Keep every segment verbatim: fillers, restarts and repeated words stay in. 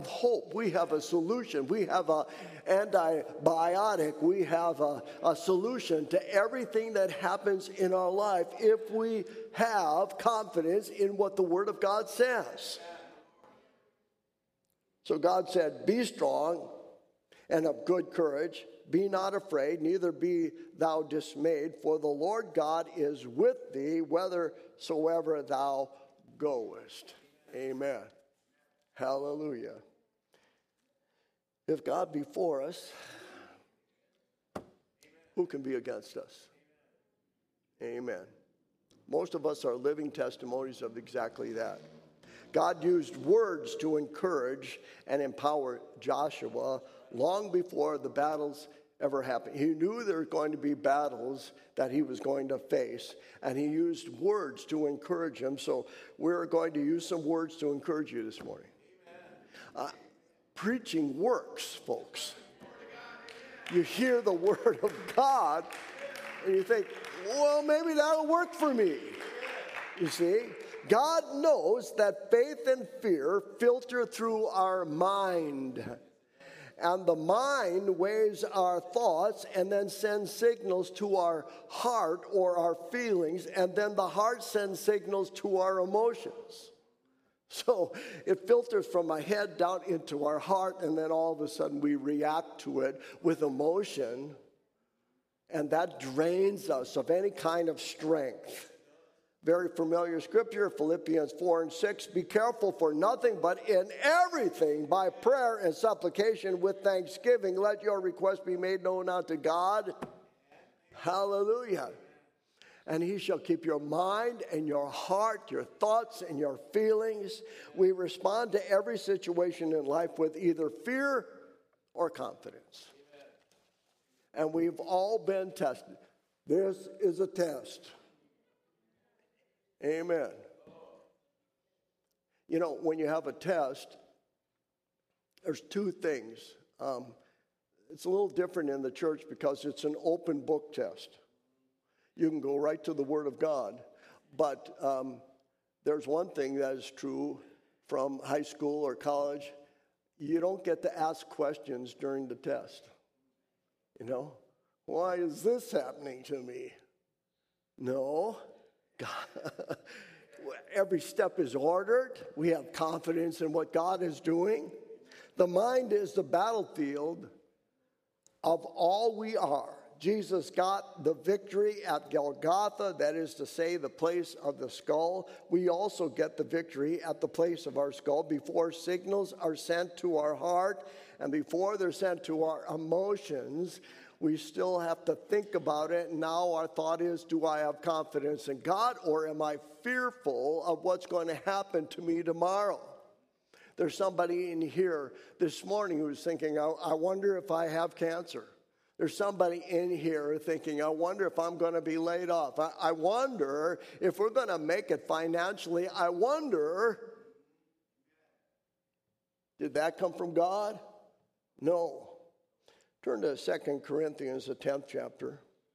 hope. We have a solution. We have an antibiotic. We have a, a solution to everything that happens in our life if we have confidence in what the Word of God says. So God said, be strong and of good courage. Be not afraid, neither be thou dismayed, for the Lord God is with thee whithersoever thou goest. Amen. Hallelujah. If God be for us, who can be against us? Amen. Most of us are living testimonies of exactly that. God used words to encourage and empower Joshua long before the battles ever happened. He knew there were going to be battles that he was going to face, and he used words to encourage him. So we're going to use some words to encourage you this morning. Uh, preaching works, folks. You hear the word of God, and you think, well, maybe that'll work for me. You see? God knows that faith and fear filter through our mind. And the mind weighs our thoughts and then sends signals to our heart or our feelings, and then the heart sends signals to our emotions. So it filters from our head down into our heart, and then all of a sudden we react to it with emotion, and that drains us of any kind of strength. Very familiar scripture, Philippians four and six. Be careful for nothing, but in everything, by prayer and supplication with thanksgiving, let your requests be made known unto God. Hallelujah. And he shall keep your mind and your heart, your thoughts and your feelings. We respond to every situation in life with either fear or confidence. And we've all been tested. This is a test. Amen. You know, when you have a test, there's two things. Um, it's a little different in the church because it's an open book test. You can go right to the Word of God. But um, there's one thing that is true from high school or college. You don't get to ask questions during the test. You know, why is this happening to me? No. God, every step is ordered. We have confidence in what God is doing. The mind is the battlefield of all we are. Jesus got the victory at Golgotha, that is to say, the place of the skull. We also get the victory at the place of our skull before signals are sent to our heart and before they're sent to our emotions. We still have to think about it. Now our thought is, do I have confidence in God, or am I fearful of what's going to happen to me tomorrow? There's somebody in here this morning who's thinking, I, I wonder if I have cancer. There's somebody in here thinking, I wonder if I'm going to be laid off. I, I wonder if we're going to make it financially. I wonder, did that come from God? No. Turn to Second Corinthians, the tenth chapter.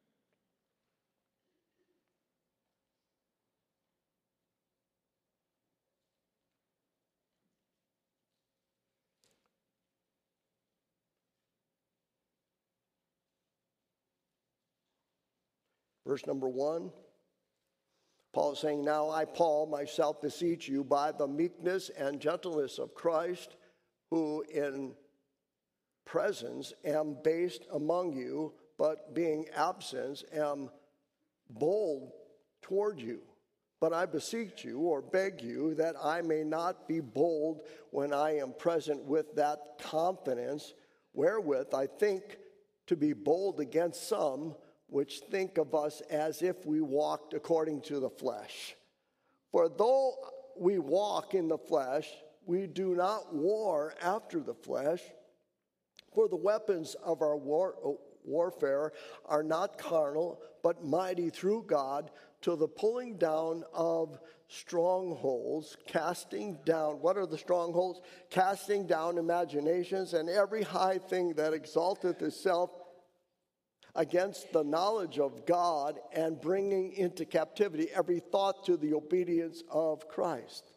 Verse number one. Paul is saying, now I, Paul, myself beseech you by the meekness and gentleness of Christ, who in presence am based among you, but being absent am bold toward you. But I beseech you or beg you that I may not be bold when I am present with that confidence wherewith I think to be bold against some which think of us as if we walked according to the flesh. For though we walk in the flesh, we do not war after the flesh. For the weapons of our war, warfare are not carnal, but mighty through God to the pulling down of strongholds, casting down, what are the strongholds? Casting down imaginations and every high thing that exalteth itself against the knowledge of God, and bringing into captivity every thought to the obedience of Christ.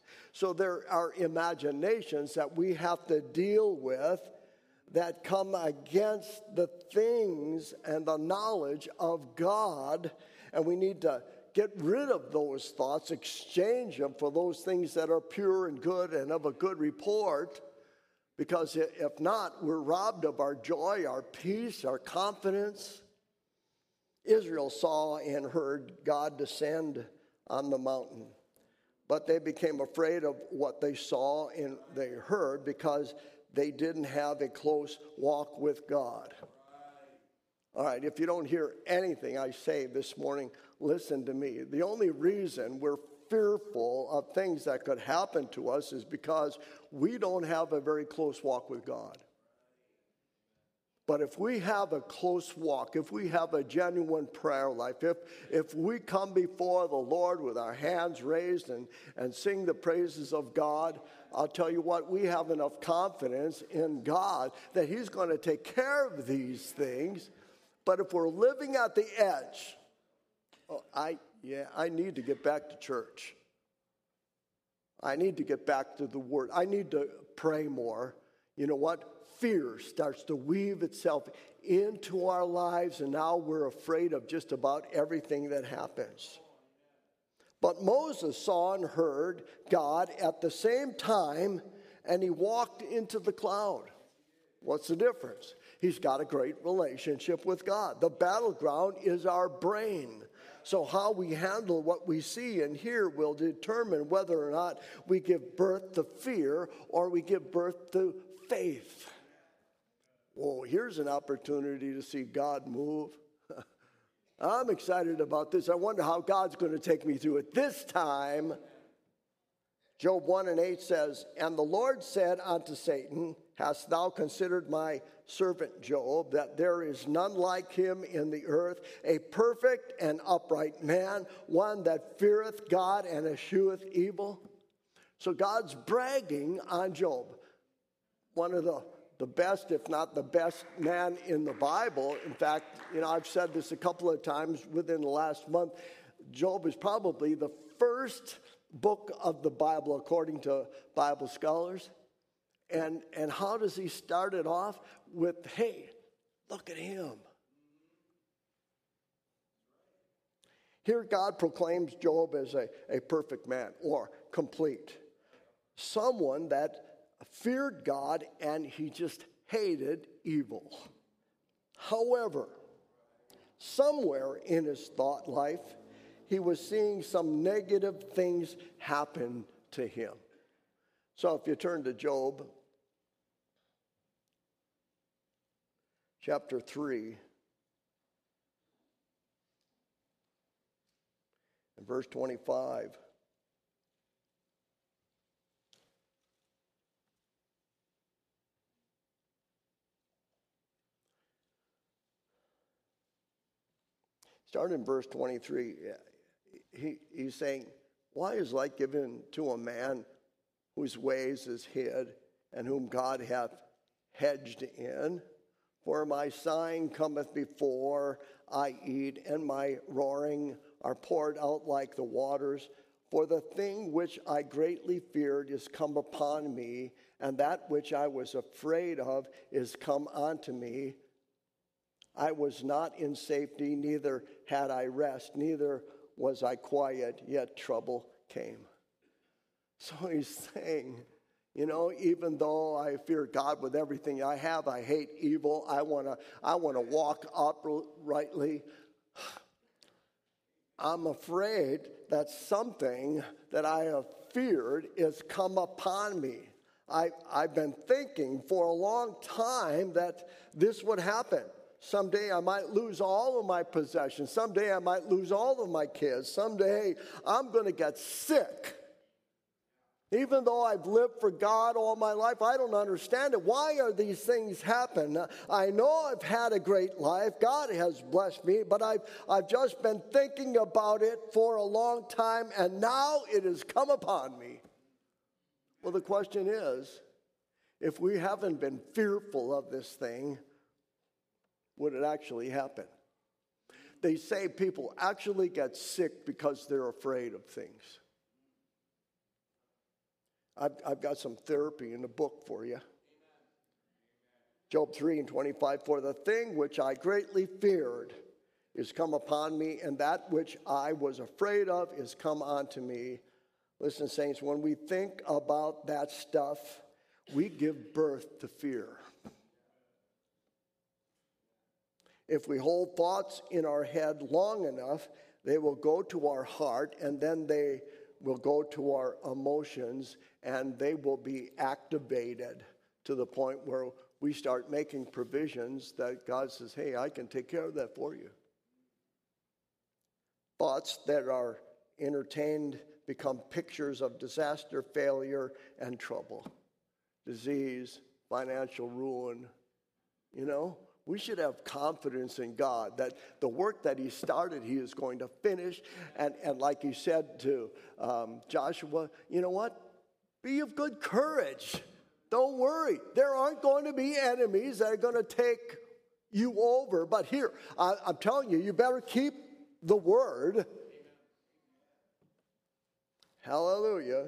So there are imaginations that we have to deal with that come against the things and the knowledge of God, and we need to get rid of those thoughts, exchange them for those things that are pure and good and of a good report, because if not, we're robbed of our joy, our peace, our confidence. Israel saw and heard God descend on the mountain, but they became afraid of what they saw and they heard because they didn't have a close walk with God. All right, if you don't hear anything I say this morning, listen to me. The only reason we're fearful of things that could happen to us is because we don't have a very close walk with God. But if we have a close walk, if we have a genuine prayer life, if, if we come before the Lord with our hands raised and, and sing the praises of God, I'll tell you what, we have enough confidence in God that He's going to take care of these things. But if we're living at the edge, oh, I yeah, I need to get back to church. I need to get back to the Word. I need to pray more. You know what? Fear starts to weave itself into our lives, and now we're afraid of just about everything that happens. But Moses saw and heard God at the same time, and he walked into the cloud. What's the difference? He's got a great relationship with God. The battleground is our brain. So how we handle what we see and hear will determine whether or not we give birth to fear or we give birth to faith. Well, here's an opportunity to see God move. I'm excited about this. I wonder how God's going to take me through it this time. Job one and eight says, "And the Lord said unto Satan, Hast thou considered my servant Job, that there is none like him in the earth, a perfect and upright man, one that feareth God and escheweth evil?" So God's bragging on Job, one of the the best, if not the best man in the Bible. In fact, you know, I've said this a couple of times within the last month. Job is probably the first book of the Bible, according to Bible scholars. And, and how does he start it off? With, hey, look at him. Here God proclaims Job as a, a perfect man, or complete. Someone that feared God, and he just hated evil. However, somewhere in his thought life, he was seeing some negative things happen to him. So if you turn to Job, chapter three, and verse twenty-five. Start in verse twenty-three. He, he's saying, "Why is light given to a man whose ways is hid, and whom God hath hedged in? For my sign cometh before I eat, and my roaring are poured out like the waters. For the thing which I greatly feared is come upon me, and that which I was afraid of is come unto me. I was not in safety, neither had I rest, neither was I quiet, yet trouble came." So he's saying, you know, even though I fear God with everything I have, I hate evil, I want to I want to walk uprightly, I'm afraid that something that I have feared is come upon me. I, I've been thinking for a long time that this would happen. Someday I might lose all of my possessions. Someday I might lose all of my kids. Someday I'm going to get sick. Even though I've lived for God all my life, I don't understand it. Why are these things happen? I know I've had a great life. God has blessed me, but I've, I've just been thinking about it for a long time, and now it has come upon me. Well, the question is, if we haven't been fearful of this thing, would it actually happen? They say people actually get sick because they're afraid of things. I've, I've got some therapy in the book for you. Job three and twenty-five, for the thing which I greatly feared is come upon me, and that which I was afraid of is come unto me. Listen, saints, when we think about that stuff, we give birth to fear. If we hold thoughts in our head long enough, they will go to our heart, and then they will go to our emotions, and they will be activated to the point where we start making provisions that God says, hey, I can take care of that for you. Thoughts that are entertained become pictures of disaster, failure, and trouble. Disease, financial ruin. You know, we should have confidence in God that the work that he started, he is going to finish. And, and like he said to um, Joshua, you know what? Be of good courage. Don't worry. There aren't going to be enemies that are going to take you over. But here, I, I'm telling you, you better keep the word. Amen. Hallelujah.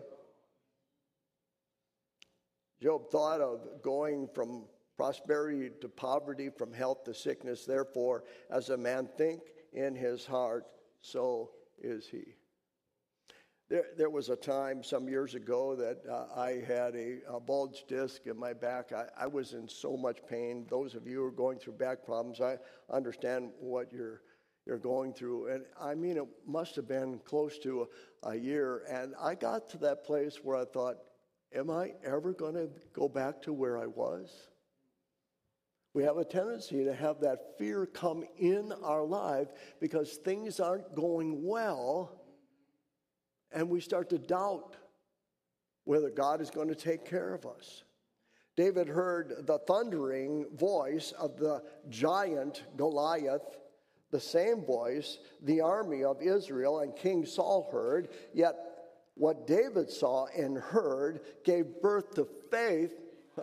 Job thought of going from prosperity to poverty, from health to sickness. Therefore, as a man think in his heart, so is he. There, there was a time some years ago that uh, I had a, a bulged disc in my back. I, I was in so much pain. Those of you who are going through back problems, I understand what you're you're going through. And I mean, it must have been close to a, a year. And I got to that place where I thought, am I ever going to go back to where I was? We have a tendency to have that fear come in our life because things aren't going well. And we start to doubt whether God is going to take care of us. David heard the thundering voice of the giant Goliath, the same voice the army of Israel and King Saul heard, yet what David saw and heard gave birth to faith.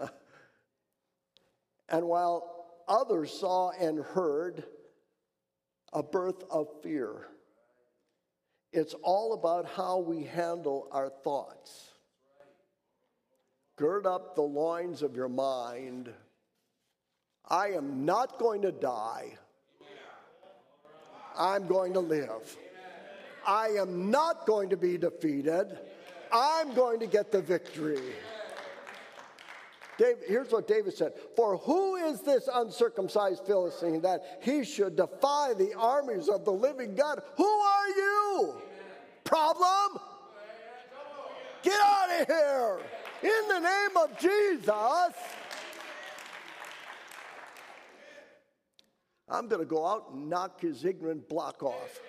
And while others saw and heard a birth of fear. It's all about how we handle our thoughts. Gird up the loins of your mind. I am not going to die. I'm going to live. I am not going to be defeated. I'm going to get the victory. David, here's what David said. For who is this uncircumcised Philistine that he should defy the armies of the living God? Who are you? Problem? Get out of here. In the name of Jesus. I'm going to go out and knock his ignorant block off.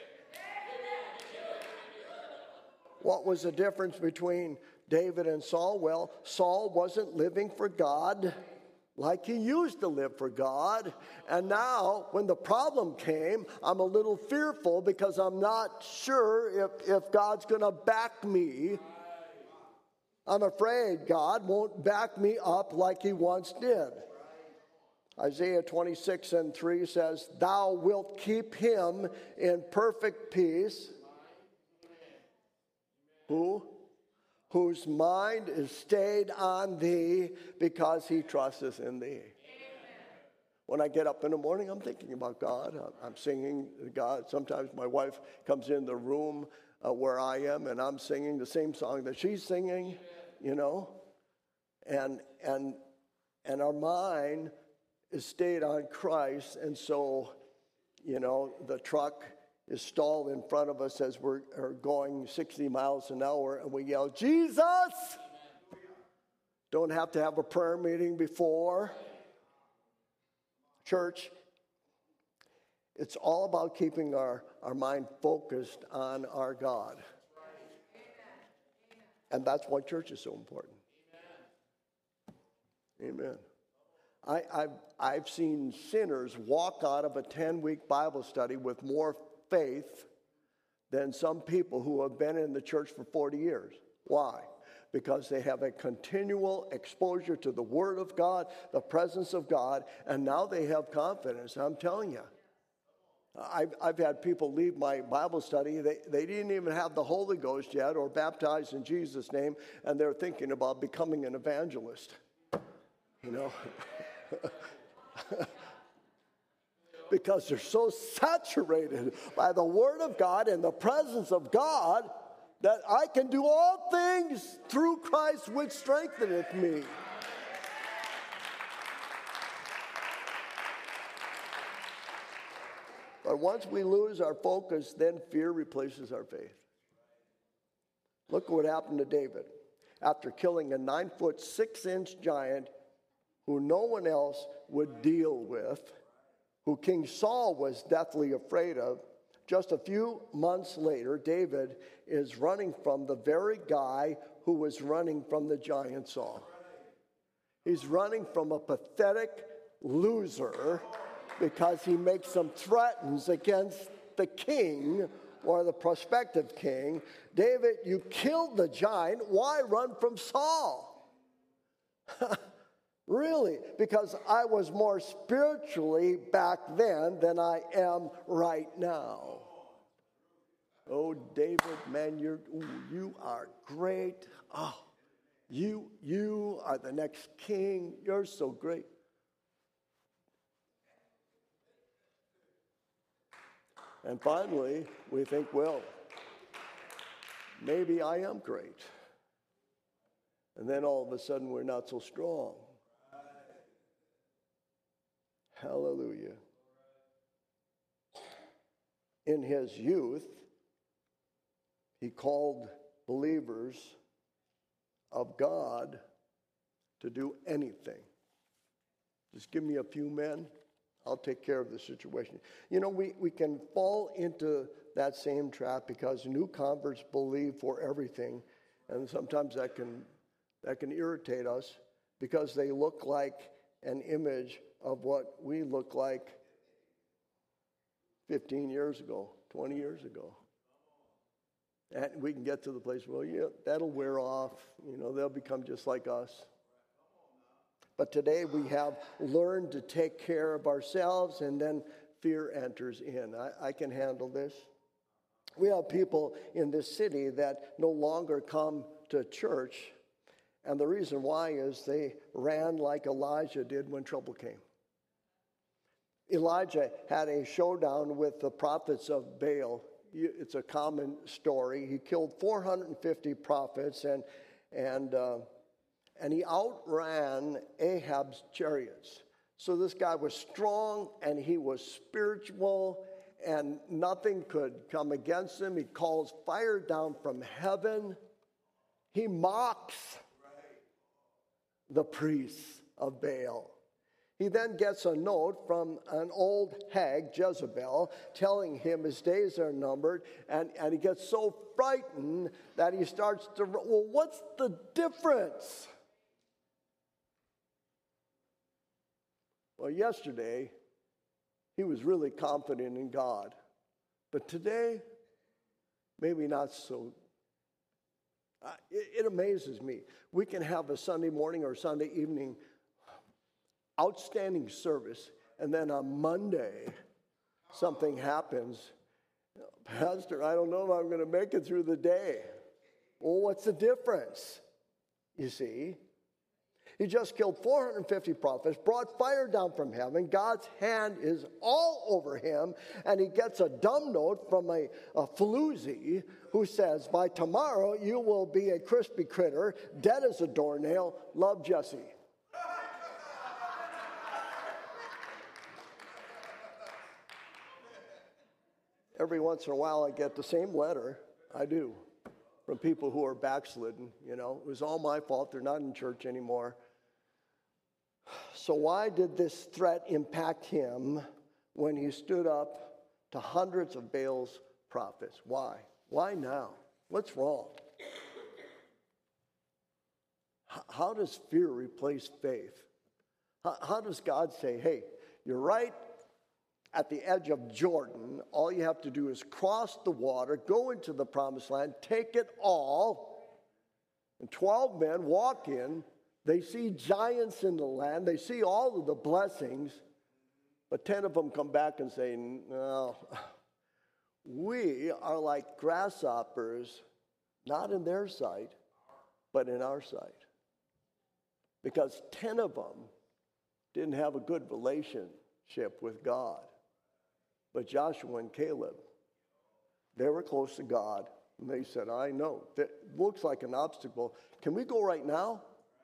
What was the difference between David and Saul? Well, Saul wasn't living for God like he used to live for God. And now, when the problem came, I'm a little fearful because I'm not sure if, if God's going to back me. I'm afraid God won't back me up like he once did. Isaiah twenty-six and three says, Thou wilt keep him in perfect peace. Who? Whose mind is stayed on thee because he trusteth in thee. Amen. When I get up in the morning, I'm thinking about God. I'm singing to God. Sometimes my wife comes in the room uh, where I am, and I'm singing the same song that she's singing, you know. And and and our mind is stayed on Christ, and so, you know, the truck is stalled in front of us as we're are going sixty miles an hour, and we yell, Jesus! Don't have to have a prayer meeting before. Church, it's all about keeping our, our mind focused on our God. And that's why church is so important. Amen. I, I've, I've seen sinners walk out of a ten-week Bible study with more faith than some people who have been in the church for forty years. Why? Because they have a continual exposure to the Word of God, the presence of God, and now they have confidence. I'm telling you, I've, I've had people leave my Bible study. They, they didn't even have the Holy Ghost yet or baptized in Jesus' name, and they're thinking about becoming an evangelist. You know? Because they're so saturated by the Word of God and the presence of God that I can do all things through Christ which strengtheneth me. But once we lose our focus, then fear replaces our faith. Look what happened to David. After killing a nine foot, six inch giant who no one else would deal with, who King Saul was deathly afraid of, just a few months later, David is running from the very guy who was running from the giant Saul. He's running from a pathetic loser because he makes some threats against the king or the prospective king. David, you killed the giant. Why run from Saul? Really? Because I was more spiritually back then than I am right now. Oh, David, man, you're ooh, you are great. Oh, you you are the next king. You're so great. And finally, we think, well, maybe I am great. And then all of a sudden, we're not so strong. Hallelujah. In his youth, he called believers of God to do anything. Just give me a few men. I'll take care of the situation. You know, we, we can fall into that same trap because new converts believe for everything. And sometimes that can that can irritate us because they look like an image of what we look like fifteen years ago, twenty years ago. And we can get to the place, well, yeah, that'll wear off. You know, they'll become just like us. But today we have learned to take care of ourselves, and then fear enters in. I, I can handle this. We have people in this city that no longer come to church, and the reason why is they ran like Elijah did when trouble came. Elijah had a showdown with the prophets of Baal. It's a common story. He killed four hundred fifty prophets, and and uh, and he outran Ahab's chariots. So this guy was strong, and he was spiritual, and nothing could come against him. He calls fire down from heaven. He mocks the priests of Baal. He then gets a note from an old hag, Jezebel, telling him his days are numbered, and, and he gets so frightened that he starts to, well, what's the difference? Well, yesterday, he was really confident in God. But today, maybe not so. Uh, it, it amazes me. We can have a Sunday morning or Sunday evening outstanding service, and then on Monday, something happens. Pastor, I don't know if I'm going to make it through the day. Well, what's the difference? You see, he just killed four hundred fifty prophets, brought fire down from heaven. God's hand is all over him, and he gets a dumb note from a, a floozy who says, by tomorrow you will be a crispy critter, dead as a doornail. Love, Jesse. Every once in a while I get the same letter, I do, from people who are backslidden. You know, it was all my fault. They're not in church anymore. So why did this threat impact him when he stood up to hundreds of Baal's prophets? Why? Why now? What's wrong? How does fear replace faith? How does God say, hey, you're right at the edge of Jordan, all you have to do is cross the water, go into the promised land, take it all, and twelve men walk in. They see giants in the land. They see all of the blessings. But ten of them come back and say, no, we are like grasshoppers, not in their sight, but in our sight. Because ten of them didn't have a good relationship with God. But Joshua and Caleb, they were close to God. And they said, I know, that looks like an obstacle. Can we go right now?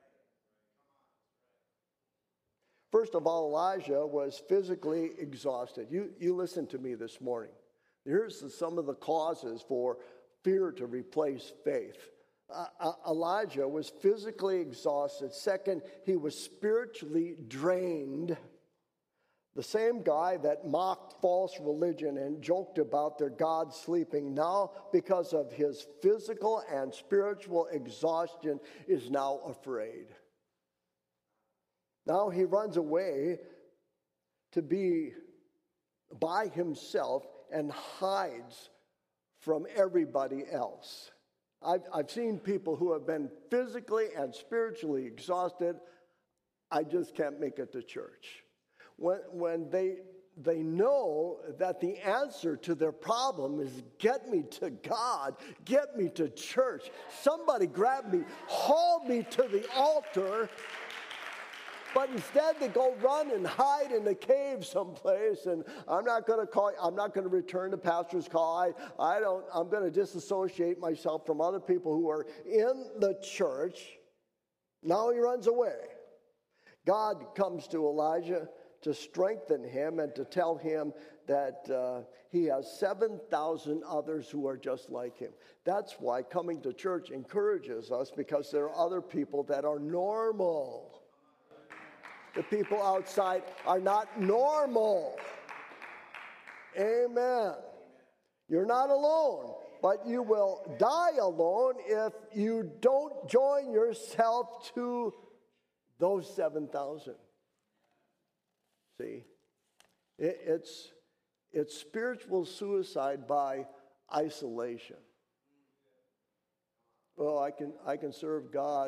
First of all, Elijah was physically exhausted. You, you listen to me this morning. Here's the, some of the causes for fear to replace faith. Uh, uh, Elijah was physically exhausted. Second, he was spiritually drained. The same guy that mocked false religion and joked about their God sleeping, now because of his physical and spiritual exhaustion, is now afraid. Now he runs away to be by himself and hides from everybody else. I've, I've seen people who have been physically and spiritually exhausted. I just can't make it to church. When, when they, they know that the answer to their problem is get me to God, get me to church, somebody grab me, haul me to the altar. But instead they go run and hide in a cave someplace, and I'm not going to call, I'm not going to return the pastor's call. I, I don't, I'm going to disassociate myself from other people who are in the church. Now he runs away. God comes to Elijah to strengthen him and to tell him that uh, he has seven thousand others who are just like him. That's why coming to church encourages us, because there are other people that are normal. The people outside are not normal. Amen. You're not alone, but you will die alone if you don't join yourself to those seven thousand. See, it, it's, it's spiritual suicide by isolation. Well, I can, I can serve God.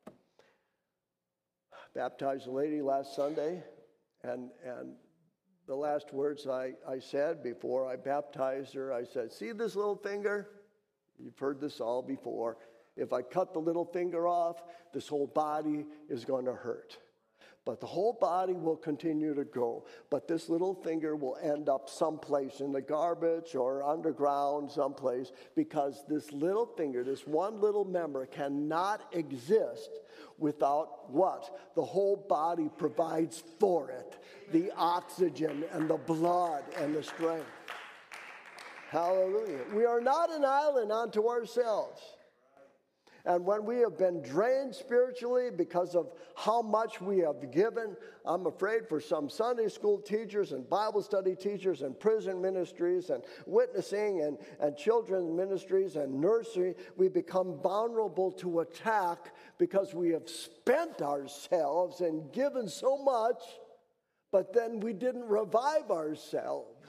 Baptized a lady last Sunday, and, and the last words I, I said before I baptized her, I said, see this little finger? You've heard this all before. If I cut the little finger off, this whole body is going to hurt. But the whole body will continue to go. But this little finger will end up someplace in the garbage or underground someplace, because this little finger, this one little member, cannot exist without what? The whole body provides for it. The oxygen and the blood and the strength. Hallelujah. We are not an island unto ourselves. And when we have been drained spiritually because of how much we have given, I'm afraid for some Sunday school teachers and Bible study teachers and prison ministries and witnessing and, and children's ministries and nursery, we become vulnerable to attack because we have spent ourselves and given so much, but then we didn't revive ourselves.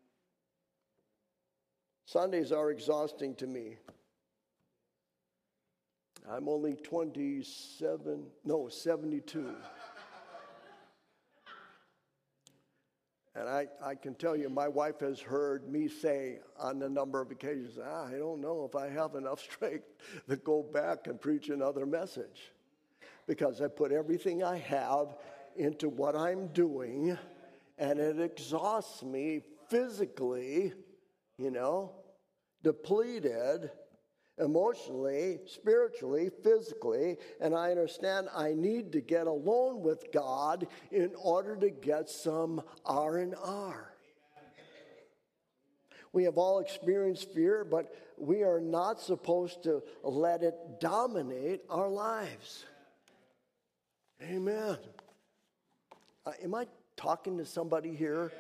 Sundays are exhausting to me. I'm only twenty-seven, no, seventy-two. And I, I can tell you, my wife has heard me say on a number of occasions, ah, I don't know if I have enough strength to go back and preach another message. Because I put everything I have into what I'm doing, and it exhausts me physically, you know, depleted, emotionally, spiritually, physically, and I understand I need to get alone with God in order to get some R and R. We have all experienced fear, but we are not supposed to let it dominate our lives. Amen. Uh, am I talking to somebody here?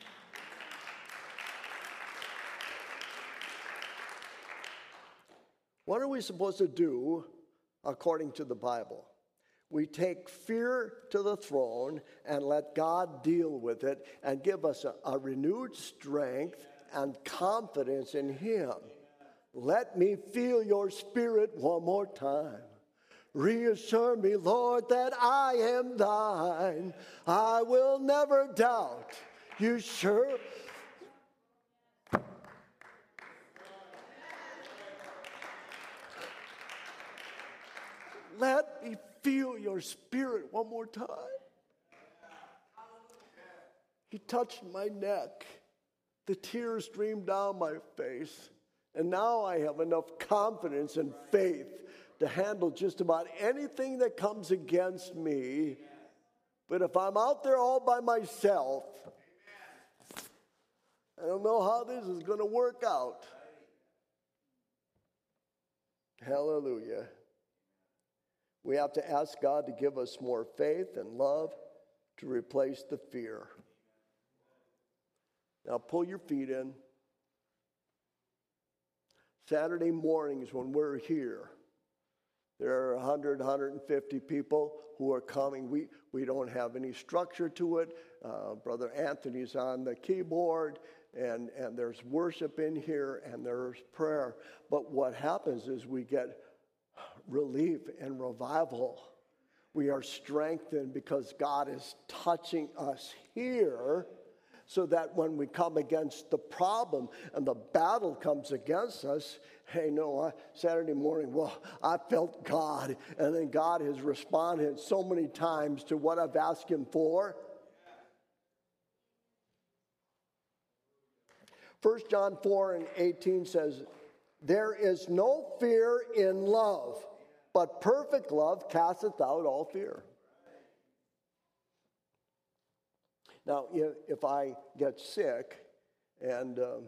What are we supposed to do according to the Bible? We take fear to the throne and let God deal with it and give us a, a renewed strength and confidence in Him. Let me feel your spirit one more time. Reassure me, Lord, that I am thine. I will never doubt. You sure? Let me feel your spirit one more time. He touched my neck. The tears streamed down my face. And now I have enough confidence and faith to handle just about anything that comes against me. But if I'm out there all by myself, I don't know how this is going to work out. Hallelujah. We have to ask God to give us more faith and love to replace the fear. Now pull your feet in. Saturday mornings when we're here, there are one hundred, one hundred fifty people who are coming. We, we don't have any structure to it. Uh, Brother Anthony's on the keyboard, and, and there's worship in here, and there's prayer. But what happens is we get relief and revival. We are strengthened because God is touching us here, so that when we come against the problem and the battle comes against us, hey, no, I, Saturday morning, well, I felt God, and then God has responded so many times to what I've asked him for. First John four and eighteen says, there is no fear in love, but perfect love casteth out all fear. Now, if I get sick and um,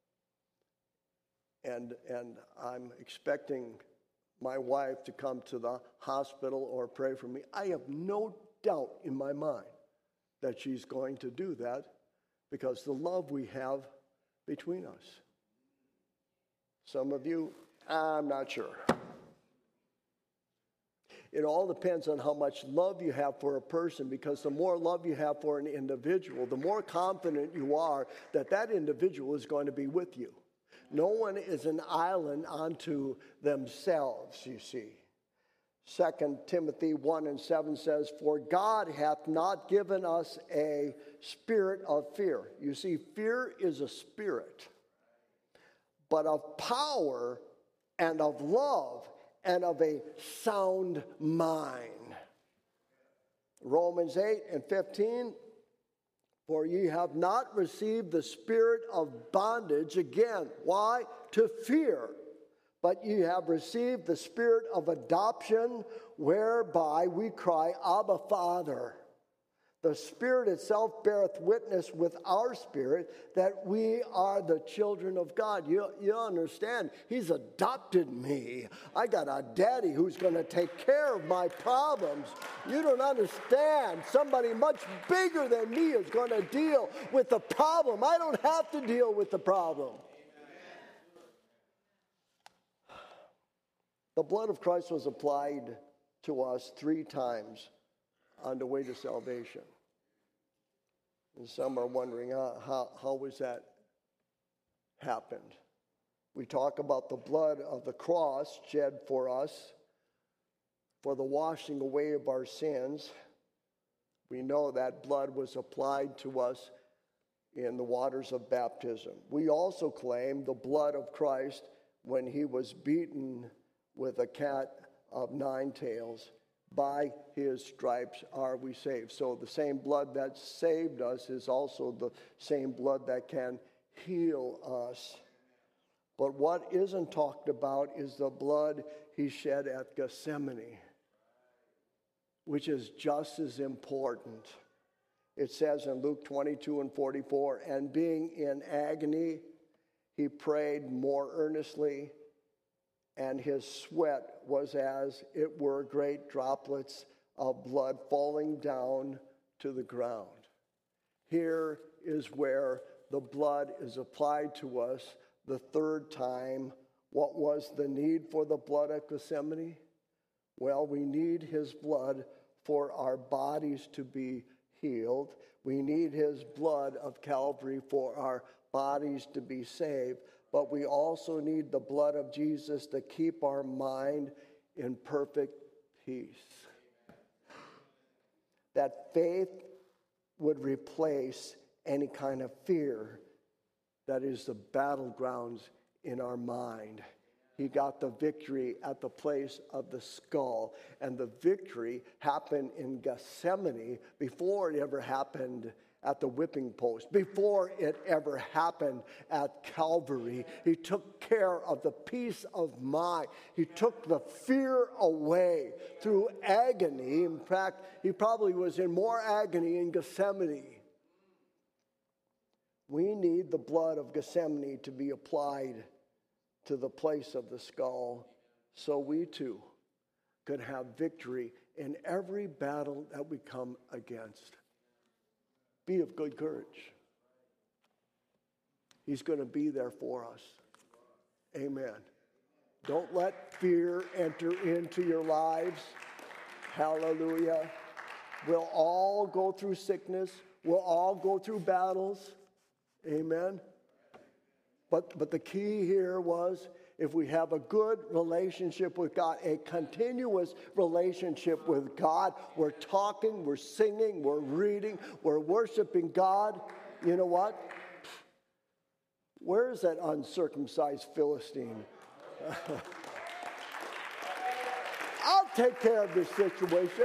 and and I'm expecting my wife to come to the hospital or pray for me, I have no doubt in my mind that she's going to do that because the love we have between us. Some of you, I'm not sure. It all depends on how much love you have for a person, because the more love you have for an individual, the more confident you are that that individual is going to be with you. No one is an island unto themselves, you see. Second Timothy one and seven says, for God hath not given us a spirit of fear. You see, fear is a spirit, but of power and of love and of a sound mind. Romans eight and fifteen, for ye have not received the spirit of bondage again. Why? To fear. But ye have received the spirit of adoption, whereby we cry, Abba, Father. The Spirit itself beareth witness with our spirit that we are the children of God. You, you understand? He's adopted me. I got a daddy who's going to take care of my problems. You don't understand. Somebody much bigger than me is going to deal with the problem. I don't have to deal with the problem. The blood of Christ was applied to us three times on the way to salvation. And some are wondering, uh, how, how was that happened? We talk about the blood of the cross shed for us for the washing away of our sins. We know that blood was applied to us in the waters of baptism. We also claim the blood of Christ when he was beaten with a cat of nine tails. By his stripes are we saved. So the same blood that saved us is also the same blood that can heal us. But what isn't talked about is the blood he shed at Gethsemane, which is just as important. It says in Luke twenty-two and forty-four, and being in agony, he prayed more earnestly, and his sweat was as it were great droplets of blood falling down to the ground. Here is where the blood is applied to us the third time. What was the need for the blood at Gethsemane? Well, we need his blood for our bodies to be healed. We need his blood of Calvary for our bodies to be saved. But we also need the blood of Jesus to keep our mind in perfect peace. That faith would replace any kind of fear that is the battlegrounds in our mind. He got the victory at the place of the skull. And the victory happened in Gethsemane before it ever happened at the whipping post, before it ever happened at Calvary. He took care of the peace of mind. He took the fear away through agony. In fact, he probably was in more agony in Gethsemane. We need the blood of Gethsemane to be applied to the place of the skull, so we too could have victory in every battle that we come against. Be of good courage. He's going to be there for us. Amen. Don't let fear enter into your lives. Hallelujah. We'll all go through sickness. We'll all go through battles. Amen. But, but the key here was, if we have a good relationship with God, a continuous relationship with God, we're talking, we're singing, we're reading, we're worshiping God, you know what? Where is that uncircumcised Philistine? I'll take care of this situation.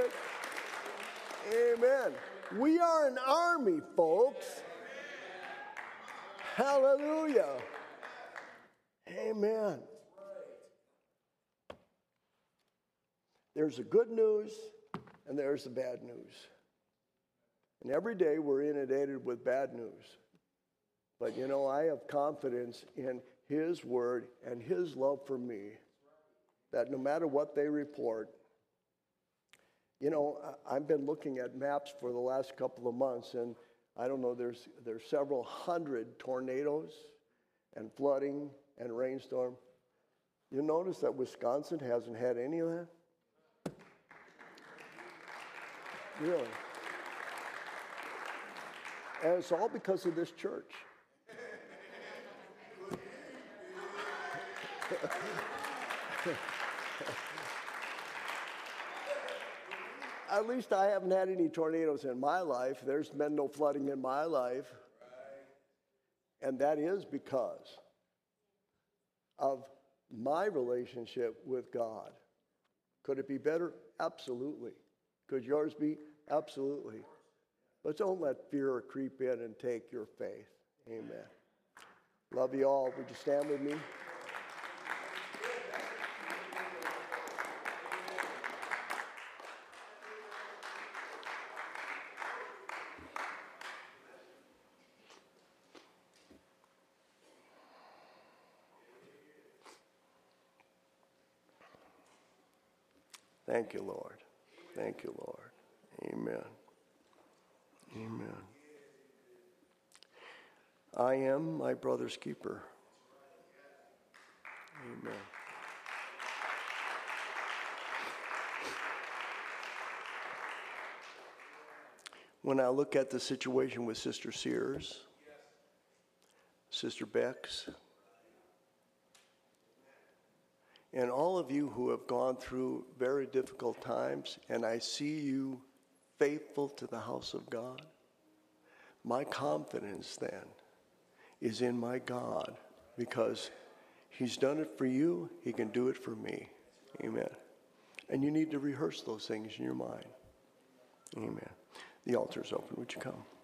Amen. We are an army, folks. Hallelujah. Amen. There's the good news and there's the bad news. And every day we're inundated with bad news. But you know, I have confidence in His word and His love for me, that no matter what they report, you know, I've been looking at maps for the last couple of months, and I don't know, there's there's several hundred tornadoes and flooding and rainstorm. You notice that Wisconsin hasn't had any of that? Really? And it's all because of this church. At least I haven't had any tornadoes in my life. There's been no flooding in my life. And that is because of my relationship with God. Could it be better? Absolutely. Could yours be? Absolutely. But don't let fear creep in and take your faith. Amen. Love you all. Would you stand with me? Thank you, Lord. Thank you, Lord. Amen. Amen. I am my brother's keeper. Amen. When I look at the situation with Sister Sears, Sister Bex, and all of you who have gone through very difficult times, and I see you faithful to the house of God, my confidence then is in my God, because He's done it for you, He can do it for me. Amen. And you need to rehearse those things in your mind. Amen. The altar is open. Would you come?